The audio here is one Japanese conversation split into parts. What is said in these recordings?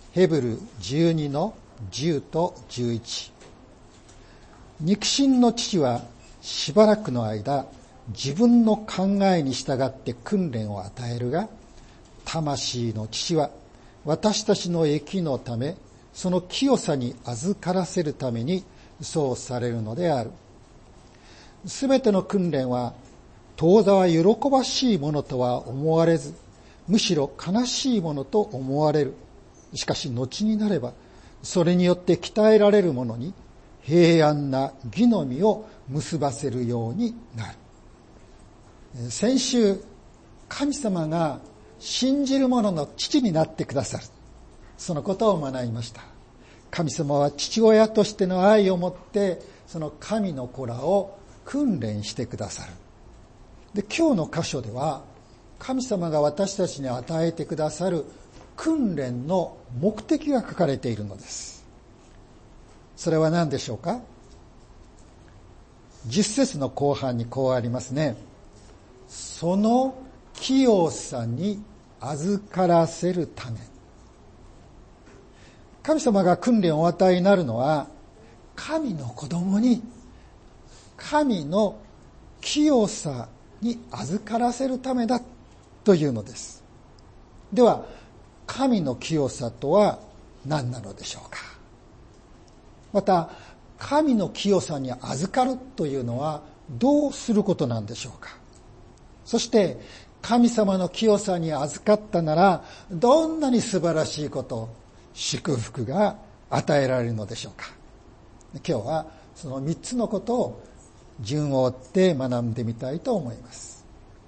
ヘブル12の10と11。肉親の父はしばらくの間、自分の考えに従って訓練を与えるが、魂の父は私たちの益のため、その清さに預からせるためにそうされるのである。すべての訓練は当座は喜ばしいものとは思われず、むしろ悲しいものと思われる。しかし後になれば、それによって鍛えられるものに平安な義の実を結ばせるようになる。先週、神様が信じる者の父になってくださる。そのことを学びました。神様は父親としての愛を持って、その神の子らを訓練してくださる。で、今日の箇所では、神様が私たちに与えてくださる訓練の目的が書かれているのです。それは何でしょうか？10節の後半にこうありますね。その清さに預からせるため。神様が訓練をお与えになるのは、神の子供に神の清さに預からせるためだというのです。では、神の清さとは何なのでしょうか？また、神の清さに預かるというのはどうすることなんでしょうか？そして、神様の清さに預かったなら、どんなに素晴らしいこと、祝福が与えられるのでしょうか？今日はその3つのことを順を追って学んでみたいと思います。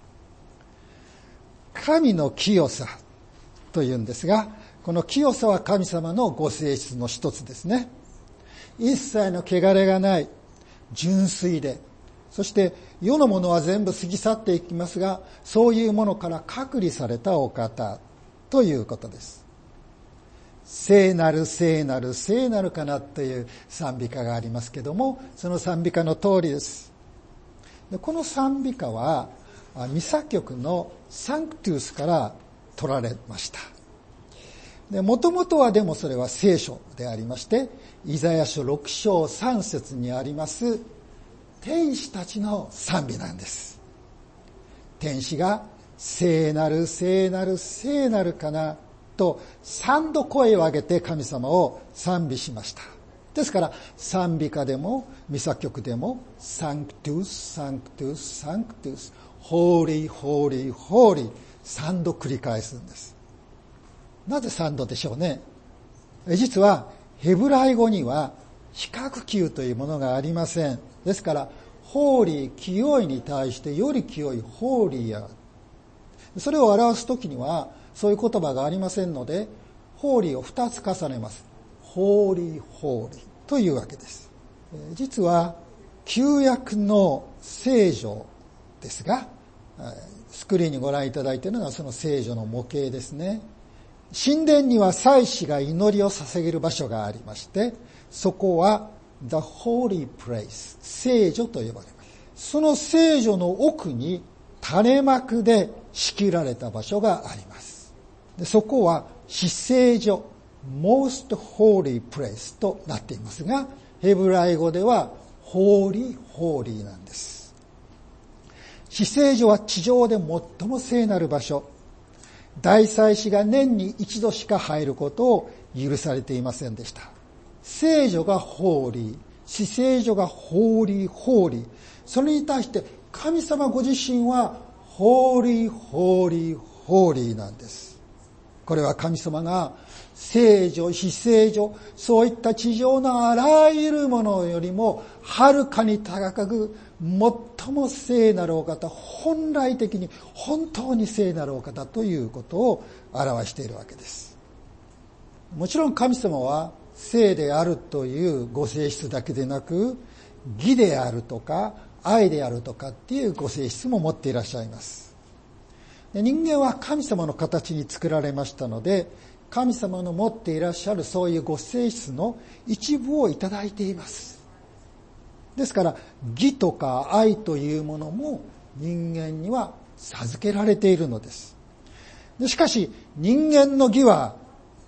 神の清さというんですが、この清さは神様のご性質の一つですね。一切の汚れがない、純粋で、そして世のものは全部過ぎ去っていきますが、そういうものから隔離されたお方ということです。聖なる聖なる聖なるかなという賛美歌がありますけども、その賛美歌の通りです。で、この賛美歌はミサ曲のサンクトゥスから取られました。で、もともとはでもそれは聖書でありまして、イザヤ書6章3節にあります天使たちの賛美なんです。天使が聖なる聖なる聖なるかなと3度声を上げて神様を賛美しました。ですから賛美歌でもミサ曲でもサンクトゥスサンクトゥスサンクトゥスホーリーホーリーホーリー3度繰り返すんです。なぜ3度でしょうね。実はヘブライ語には比較級というものがありません。ですからホーリー清いに対してより清いホーリーや、それを表すときにはそういう言葉がありませんので、ホーリーを2つ重ねます。ホーリーホーリーというわけです。実は旧約の聖女ですが、スクリーンにご覧いただいているのはその聖女の模型ですね。神殿には祭司が祈りを捧げる場所がありまして、そこは The Holy Place、聖女と呼ばれます。その聖女の奥に垂幕で仕切られた場所があります。で、そこは至聖所 Most Holy Place となっていますが、ヘブライ語では Holy Holy なんです。至聖所は地上で最も聖なる場所。大祭司が年に一度しか入ることを許されていませんでした。聖女がホーリー、至聖所がホーリーホーリー。それに対して神様ご自身はホーリーホーリーホーリーなんです。これは神様が聖女、至聖所、そういった地上のあらゆるものよりもはるかに高く最も聖なるお方、本来的に本当に聖なるお方ということを表しているわけです。もちろん神様は聖であるというご性質だけでなく、義であるとか愛であるとかっていうご性質も持っていらっしゃいます。で、人間は神様の形に作られましたので、神様の持っていらっしゃるそういうご性質の一部をいただいています。ですから義とか愛というものも人間には授けられているのです。しかし人間の義は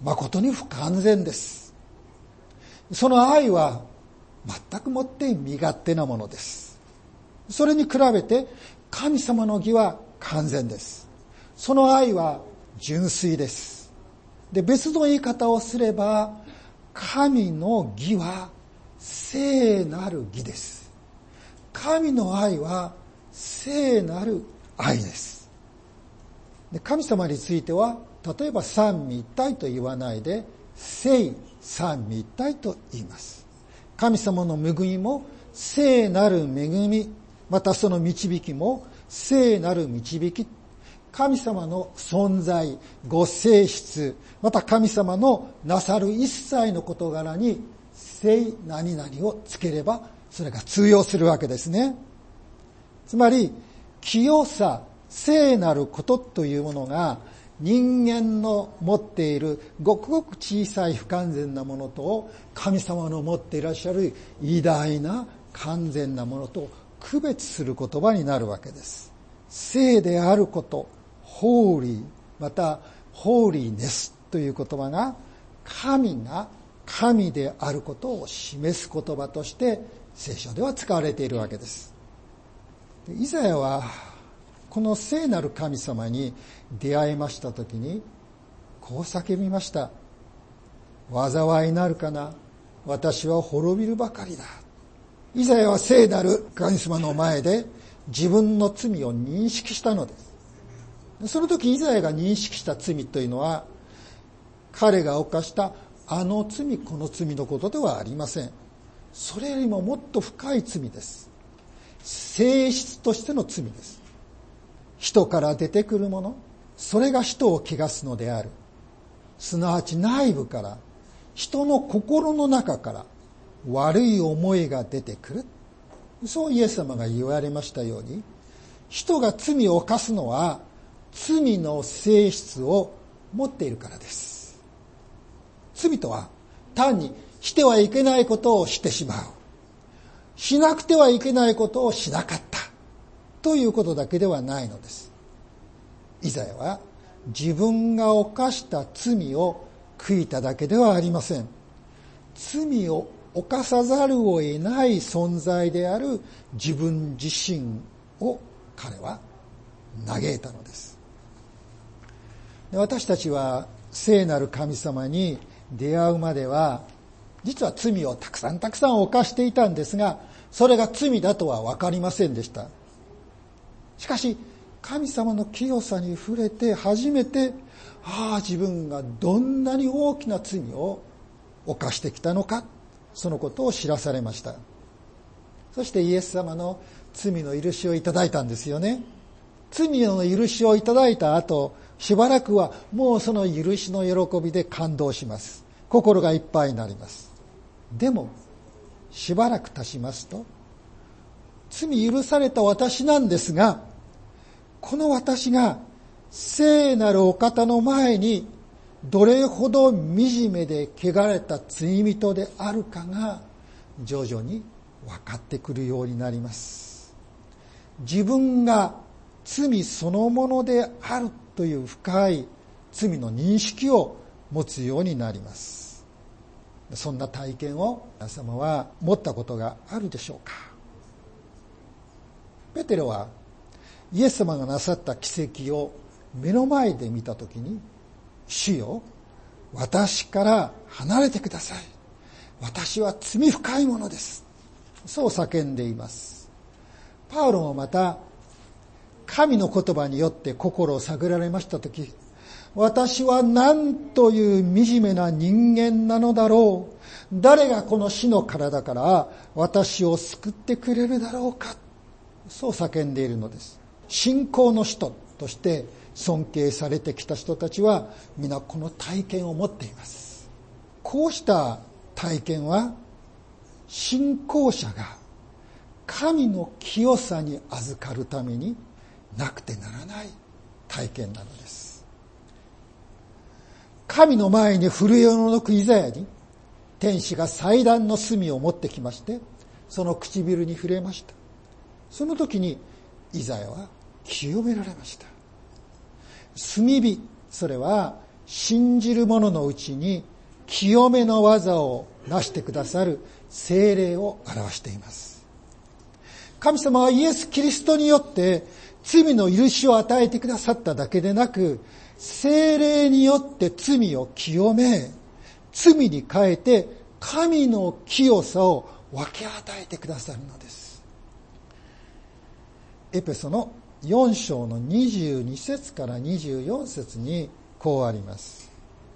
誠に不完全です。その愛は全くもって身勝手なものです。それに比べて神様の義は完全です。その愛は純粋です。で、別の言い方をすれば、神の義は聖なる義です。神の愛は聖なる愛です。で、神様については、例えば三位一体と言わないで、聖三位一体と言います。神様の恵みも聖なる恵み、またその導きも聖なる導き。神様の存在、ご性質、また神様のなさる一切の事柄に聖何々をつければ、それが通用するわけですね。つまり、清さ、聖なることというものが、人間の持っているごくごく小さい不完全なものと、神様の持っていらっしゃる偉大な完全なものと区別する言葉になるわけです。聖であること、ホーリー、またホーリーネスという言葉が、神が神であることを示す言葉として聖書では使われているわけです。イザヤはこの聖なる神様に出会いましたときにこう叫びました。災いなるかな、私は滅びるばかりだ。イザヤは聖なる神様の前で自分の罪を認識したのです。その時イザヤが認識した罪というのは、彼が犯したあの罪この罪のことではありません。それよりももっと深い罪です。性質としての罪です。人から出てくるもの、それが人を汚すのである。すなわち内部から、人の心の中から悪い思いが出てくる。そうイエス様が言われましたように、人が罪を犯すのは罪の性質を持っているからです。罪とは単にしてはいけないことをしてしまう、しなくてはいけないことをしなかったということだけではないのです。イザヤは自分が犯した罪を悔いただけではありません。罪を犯さざるを得ない存在である自分自身を彼は嘆いたのです。私たちは聖なる神様に出会うまでは、実は罪をたくさん犯していたんですが、それが罪だとは分かりませんでした。しかし、神様の清さに触れて初めて、自分がどんなに大きな罪を犯してきたのか、そのことを知らされました。そしてイエス様の罪の許しをいただいたんですよね。罪の許しをいただいた後、しばらくはもうその許しの喜びで感動します。心がいっぱいになります。でも、しばらく経ちますと、罪許された私なんですが、この私が聖なるお方の前にどれほど惨めで汚れた罪人であるかが徐々に分かってくるようになります。自分が罪そのものであるという深い罪の認識を持つようになります。そんな体験を皆様は持ったことがあるでしょうか。ペテロはイエス様がなさった奇跡を目の前で見たときに、主よ、私から離れてください。私は罪深いものです。そう叫んでいます。パウロもまた、神の言葉によって心を探られましたとき、私は何という惨めな人間なのだろう。誰がこの死の体から私を救ってくれるだろうか。そう叫んでいるのです。信仰の人として尊敬されてきた人たちは皆この体験を持っています。こうした体験は信仰者が神の清さに預かるためになくてならない体験なのです。神の前に震えを除くイザヤに天使が祭壇の炭を持ってきまして、その唇に触れました。その時にイザヤは清められました。炭火、それは信じる者のうちに清めの技をなしてくださる聖霊を表しています。神様はイエス・キリストによって罪の許しを与えてくださっただけでなく、聖霊によって罪を清め、罪に変えて神の清さを分け与えてくださるのです。エペソの4章の22節から24節にこうあります。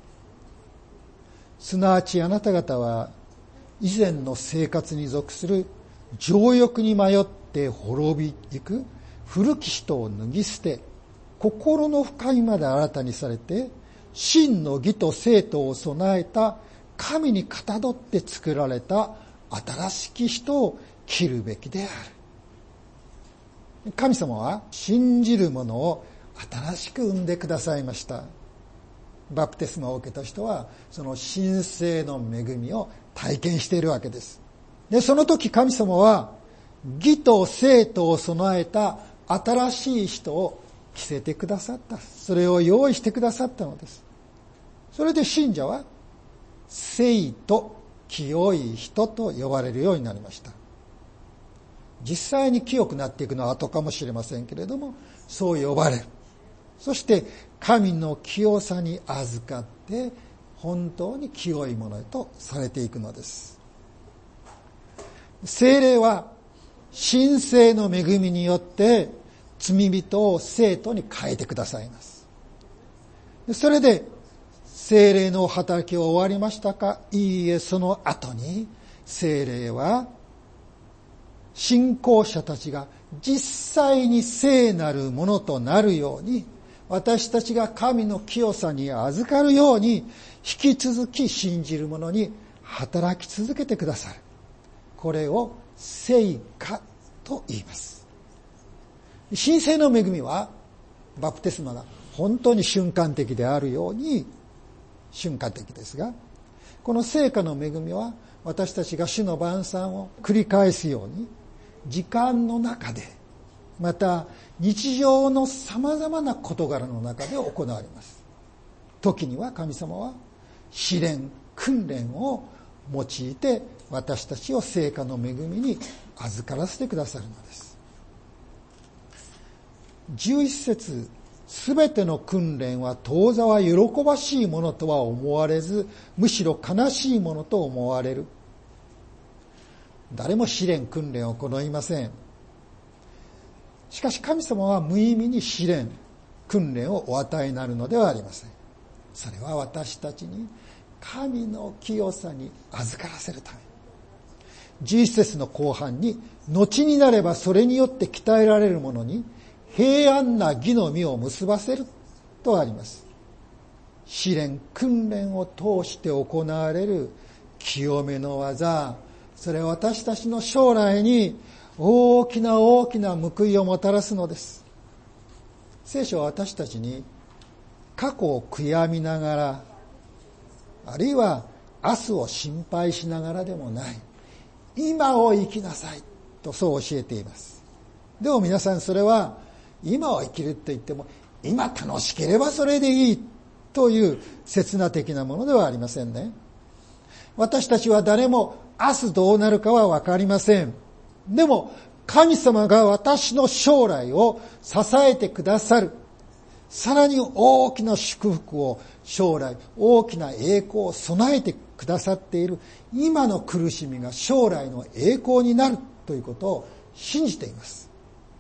すなわちあなた方は以前の生活に属する情欲に迷って滅びゆく古き人を脱ぎ捨て、心の深みまで新たにされて、真の義と正当を備えた神にかたどって作られた新しき人を着るべきである。神様は信じる者を新しく生んでくださいました。バプテスマを受けた人はその神聖の恵みを体験しているわけです。で、その時神様は義と正当を備えた新しい人を着せてくださった。それを用意してくださったのです。それで信者は聖と清い人と呼ばれるようになりました。実際に清くなっていくのは後かもしれませんけれども、そう呼ばれる。そして神の清さに預かって本当に清いものへとされていくのです。聖霊は神聖の恵みによって罪人を聖徒に変えてくださいます。それで聖霊の働きは終わりましたか？いいえ、その後に聖霊は信仰者たちが実際に聖なるものとなるように、私たちが神の清さに預かるように引き続き信じる者に働き続けてくださる。これを聖化と言います。神聖の恵みはバプテスマが本当に瞬間的であるように瞬間的ですが、この聖化の恵みは私たちが主の晩餐を繰り返すように時間の中で、また日常の様々な事柄の中で行われます。時には神様は試練、訓練を用いて私たちを聖化の恵みに預からせてくださるのです。11節、すべての訓練は当座は喜ばしいものとは思われず、むしろ悲しいものと思われる。誰も試練、訓練を行いません。しかし神様は無意味に試練、訓練をお与えになるのではありません。それは私たちに神の清さに預からせるため。11節の後半に、後になればそれによって鍛えられるものに平安な義の実を結ばせるとあります。試練、訓練を通して行われる清めの技、それは私たちの将来に大きな大きな報いをもたらすのです。聖書は私たちに過去を悔やみながら、あるいは明日を心配しながらでもない、今を生きなさいとそう教えています。でも皆さん、それは今を生きると言っても今楽しければそれでいいという刹那的なものではありませんね。私たちは誰も明日どうなるかは分かりません。でも神様が私の将来を支えてくださる、さらに大きな祝福を、将来大きな栄光を備えてくださっている、今の苦しみが将来の栄光になるということを信じています。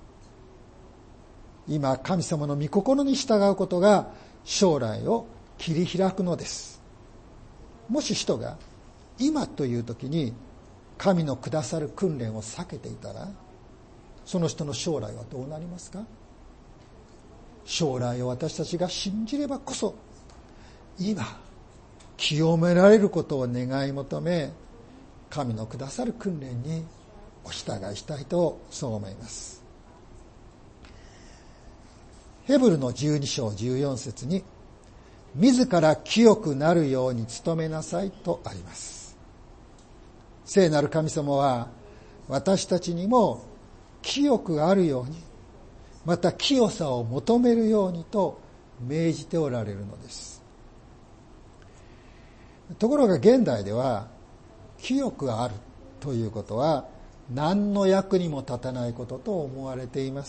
今神様の御心に従うことが将来を切り開くのです。もし人が今という時に神のくださる訓練を避けていたら、その人の将来はどうなりますか？将来を私たちが信じればこそ、今清められることを願い求め、神のくださる訓練にお従いしたいとそう思います。ヘブルの12章14節に、自ら清くなるように努めなさいとあります。聖なる神様は私たちにも清くあるように、また清さを求めるようにと命じておられるのです。 ところが現代では清くあるということは何の役にも立たないことと思われています。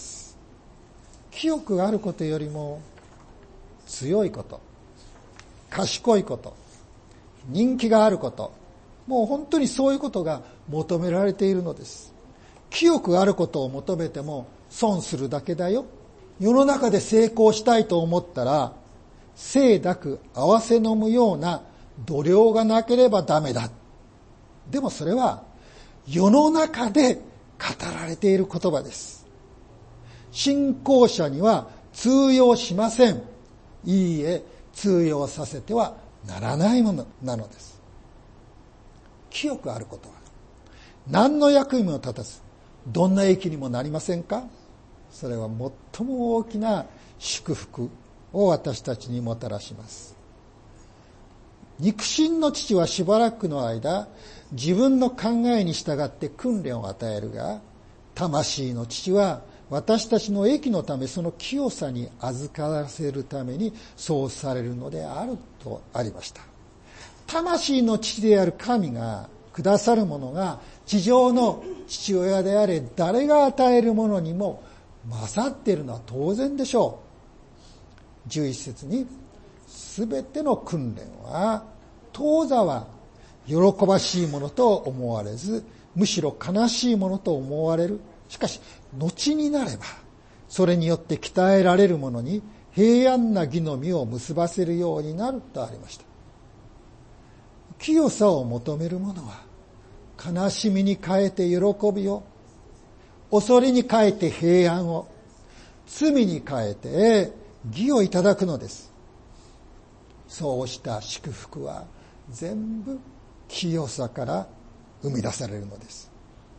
清くあることよりも強いこと、賢いこと、人気があること、もう本当にそういうことが求められているのです。清くあることを求めても損するだけだよ。世の中で成功したいと思ったら、清濁合わせ飲むような度量がなければダメだ。でもそれは世の中で語られている言葉です。信仰者には通用しません。いいえ、通用させてはならないものなのです。清くあることは何の役にも立たず、どんな益にもなりませんか？それは最も大きな祝福を私たちにもたらします。肉親の父はしばらくの間、自分の考えに従って訓練を与えるが、魂の父は私たちの益のため、その清さに預からせるためにそうされるのであるとありました。魂の父である神がくださるものが地上の父親であれ誰が与えるものにも勝っているのは当然でしょう。11節に、すべての訓練は当座は喜ばしいものと思われず、むしろ悲しいものと思われる。しかし後になればそれによって鍛えられるものに平安な義の実を結ばせるようになるとありました。清さを求める者は悲しみに変えて喜びを、恐れに変えて平安を、罪に変えて義をいただくのです。そうした祝福は全部清さから生み出されるのです。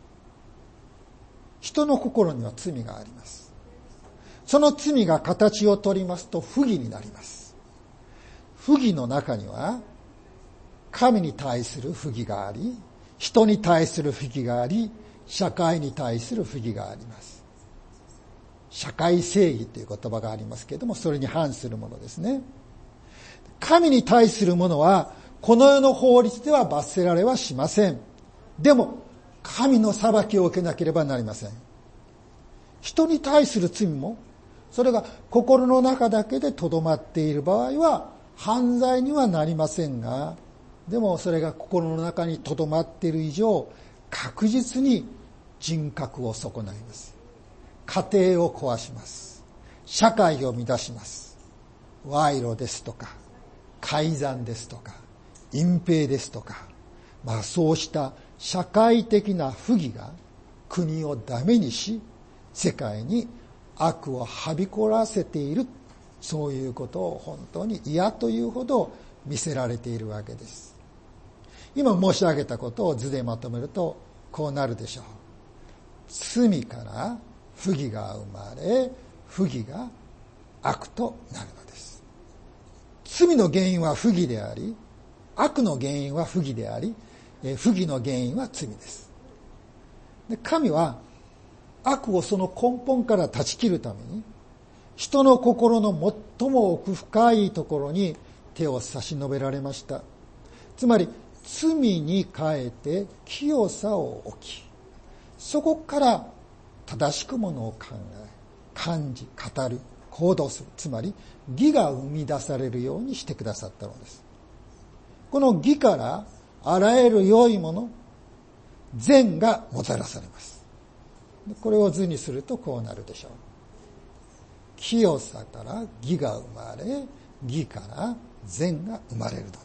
人の心には罪があります。その罪が形を取りますと不義になります。不義の中には神に対する不義があり、人に対する不義があり、社会に対する不義があります。社会正義という言葉がありますけれども、それに反するものですね。神に対するものはこの世の法律では罰せられはしません。でも神の裁きを受けなければなりません。人に対する罪も、それが心の中だけでとどまっている場合は犯罪にはなりませんが、でもそれが心の中にとどまっている以上、確実に人格を損ないます。家庭を壊します。社会を乱します。賄賂ですとか改ざんですとか隠蔽ですとか、そうした社会的な不義が国をダメにし、世界に悪をはびこらせている、そういうことを本当に嫌というほど見せられているわけです。今申し上げたことを図でまとめるとこうなるでしょう。罪から不義が生まれ、不義が悪となるのです。罪の原因は不義であり、悪の原因は不義であり、不義の原因は罪です。で、神は悪をその根本から断ち切るために、人の心の最も奥深いところに手を差し伸べられました。つまり罪に変えて清さを置き、そこから正しくものを考え、感じ、語る、行動する、つまり義が生み出されるようにしてくださったのです。この義からあらゆる良いもの、善がもたらされます。これを図にするとこうなるでしょう。清さから義が生まれ、義から善が生まれるのです。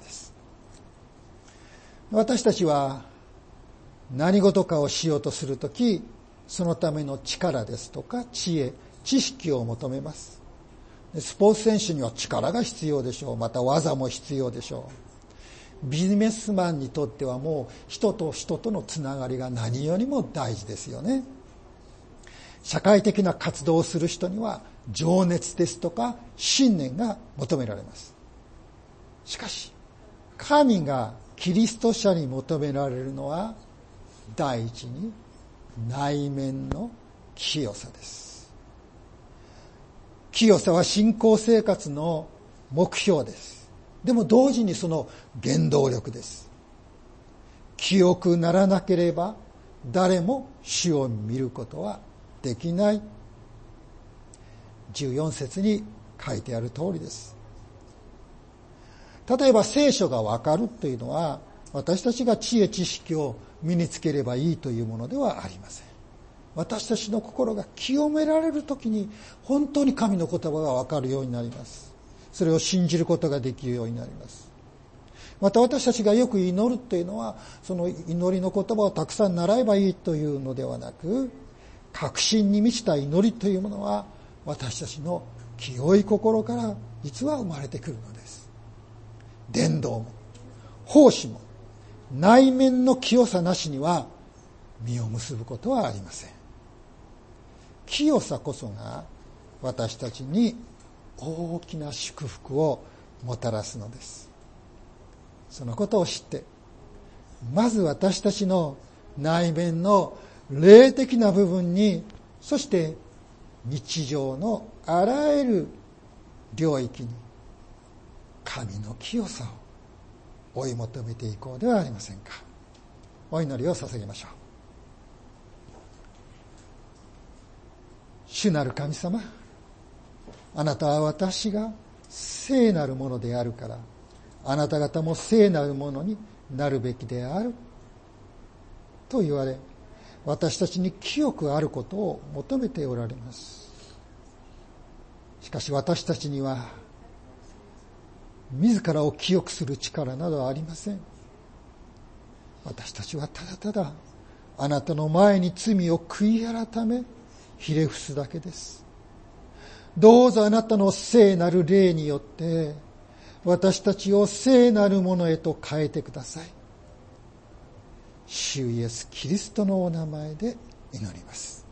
私たちは何事かをしようとするとき、そのための力ですとか知恵、知識を求めます。スポーツ選手には力が必要でしょう。また技も必要でしょう。ビジネスマンにとってはもう人と人とのつながりが何よりも大事ですよね。社会的な活動をする人には情熱ですとか信念が求められます。しかし神がキリスト者に求められるのは第一に内面の清さです。清さは信仰生活の目標です。 でも同時にその原動力です。清くならなければ誰も主を見ることはできない。14節に書いてある通りです。例えば聖書がわかるというのは、私たちが知恵知識を身につければいいというものではありません。私たちの心が清められるときに本当に神の言葉がわかるようになります。それを信じることができるようになります。また私たちがよく祈るというのは、その祈りの言葉をたくさん習えばいいというのではなく、確信に満ちた祈りというものは私たちの清い心から実は生まれてくるのです。伝道も奉仕も内面の清さなしには実を結ぶことはありません。清さこそが私たちに大きな祝福をもたらすのです。そのことを知って、まず私たちの内面の霊的な部分に、そして日常のあらゆる領域に神の清さを追い求めていこうではありませんか。お祈りを捧げましょう。主なる神様、あなたは私が聖なるものであるから、あなた方も聖なるものになるべきであると言われ、私たちに清くあることを求めておられます。しかし私たちには自らを清くする力などはありません。私たちはただただあなたの前に罪を悔い改めひれ伏すだけです。どうぞあなたの聖なる霊によって私たちを聖なるものへと変えてください。主イエスキリストのお名前で祈ります。